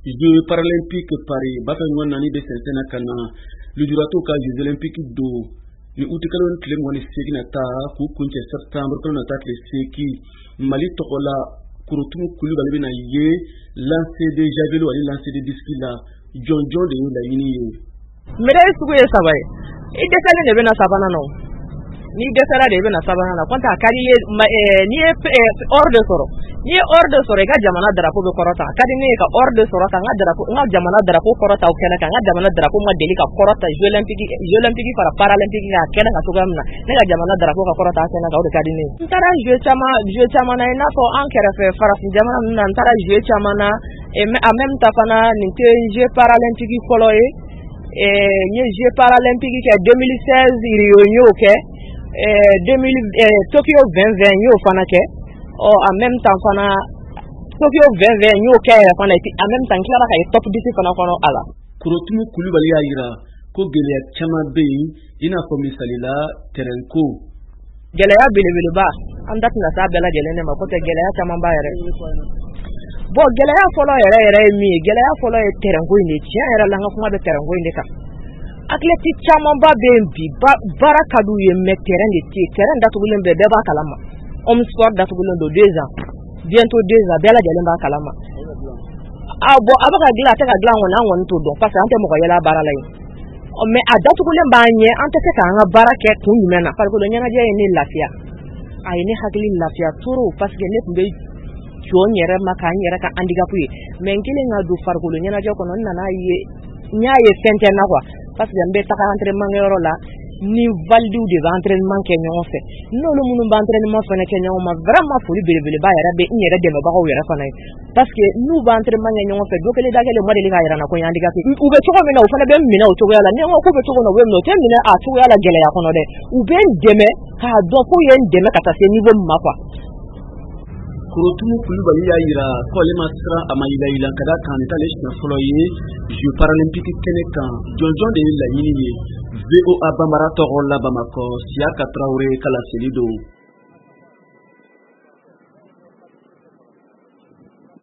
Jeux paralympiques Paris bafanywa nani be sensena kana lujurato ka Jeux olympiques do ni utikalon kile ngoni segi na ta ku kunche septembre kono ta kile seki mali tokola kurutumu kulubali na ye lancer de javelot ali lancer de disque la jonjon de la yini ye mere sugu ye sabai ide kale ne bena sabana no ni desara de bena sabana na kwanta kari ni ordre soro ni ordre soro ga jamana drapo be korota kadi ne ka ordre soro ka nga drapo nga jamana drapo korota o kena ka nga jamana drapo ma deli ka korota jeux olympiques para paralympique ga kena ka tugamna ne ga jamana drapo ka korota kena ka o kadi ne ntara jeux chama na ina ko ankere fe farasi jamana na ntara jeux chama na en même temps fana ni jeux paralympiques koloye ni jeux paralympiques ke 2016 Rio ke 2000 Tokyo 2020 yo fana ke en même temps fana Tokyo 2020 yo ke fana en même temps kila ka top 10 fana kono ala kurotumu kulubali ya yira ko gele chama be ina ko misalila terenko gele ya bele ba andat na sa bela gele ne makote gele ya chama ba yare bo gele ya folo yare mi gele ya folo terenko ni tia yare la ngakuma be terenko ni ka athlète chama ba be bi barakadu ye me terrain de ti terrain datugulen be ba kalama sport datugulen do 2 ans bientôt 2 ans bela gele ba kalama bo abaka gila ta gila wona won to do parce que ante mo ko yela barala yi mais adatugulen ba nye ante te ka nga barake kun yimena parce que do nyana je ni lafia ay ni hakili lafia turu parce que net be jonyere maka nyere ka andiga puyi mais ngile nga du farko do nyana je ko non nana ye nyaaye fente na quoi parce que mbe taka entraînement ngoro la ni valdu de entraînement ke ñoo fe no lu munu ba entraînement fene ke ñoo ma vraiment foli bele ba yara be ñere de ba ko yara fana parce que nous ba entraînement ñoo fe do ke le dagale modeli ga yara na ko yandi ga fi ube to ko mina o fana be mina o to yala ne ko be to ko no we no te mina a to yala gele ya kono de ube deme ka do ko yen deme kata se niveau ma quoi kurotumu kulubali ya yira ko le masra amayila ila kada kan tale na folo ye Jeux paralympiques kenekan jonjon de la yini ye VOA Bamara Torola Bamako Siaka Traoré Kala Selido